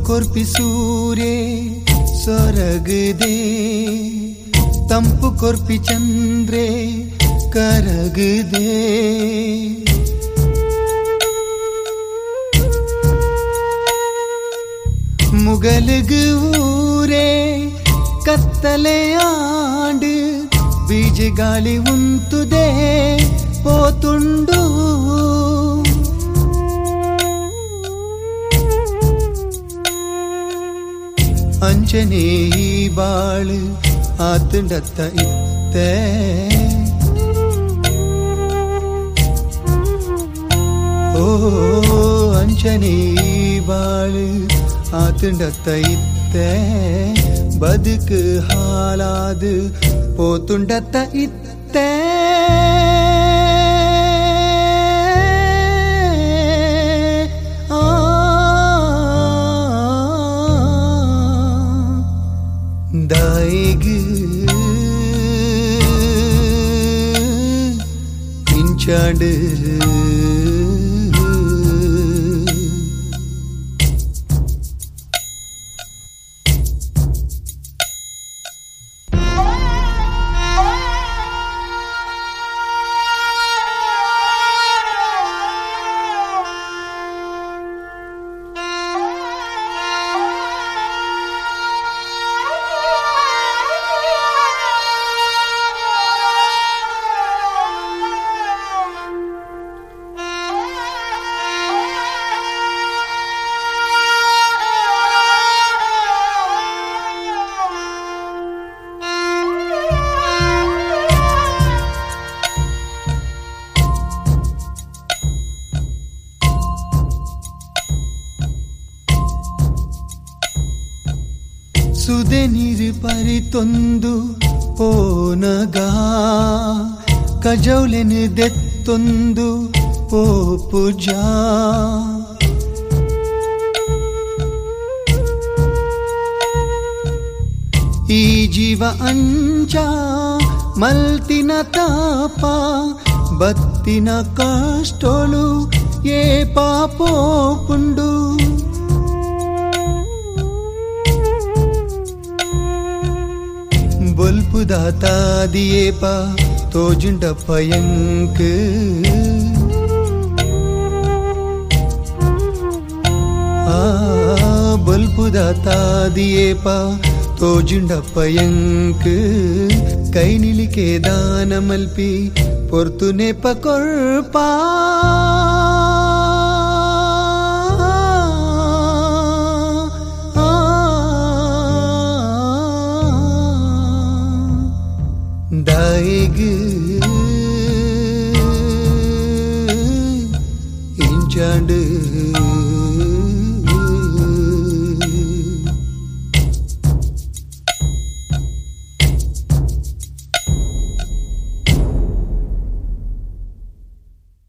ಕೊರ್ಪಿ ಸೂರ್ಯೆ ಸೊರಗದೆ ತಂಪು ಕೊರ್ಪಿ ಚಂದ್ರೆ ಕರಗದೆ മുകലുക് ഊരേ കത്തലയാണ്ട് ബീജഗാളി ഉಂತುದೇ പോത്തുണ്ടു ಅಂಚನೆ ಈ ಬಾಳು ಆತುಂಡತ್ತ ಇತ್ತೆ ಓ ಅಂಚನೆ ಈ ಬಾಳು ಆತುಂಡತ್ತ ಇತ್ತೆ ಬದುಕು ಹಾಲಾದು ಪೋತುಂಡತ್ತ ಇತ್ತೆ ದಾಯಿಗು ಇಂಚಾಡು ಸುದೆ ನೀರು ಪರಿತೊಂದು ಪೋನಗ ಕಜೌಲೆನು ದೆತ್ತೊಂದು ಪೋ ಪೂಜಾ ಈ ಜೀವ ಅಂಚ ಮಲ್ತಿನ ತಾಪ ಬತ್ತಿನ ಕಷ್ಟೋಳು ಏ ಪಾಪೋ ಪುಂಡು ಬೊಲ್ಪು ದಾತಾದಿಯೇಪ ತೋಜುಂಡಪ್ಪ ಯಂಕ್ ಬೊಲ್ಪು ದಾತಾದಿಯೇಪ ತೋಜುಂಡಪ್ಪ ಯಂಕ್ ಕೈ ನಿಲಿಕೆ ದಾನ ಮಲ್ಪಿ ಪೊರ್ತುನೆಪ ಕೊರ್ಪಾ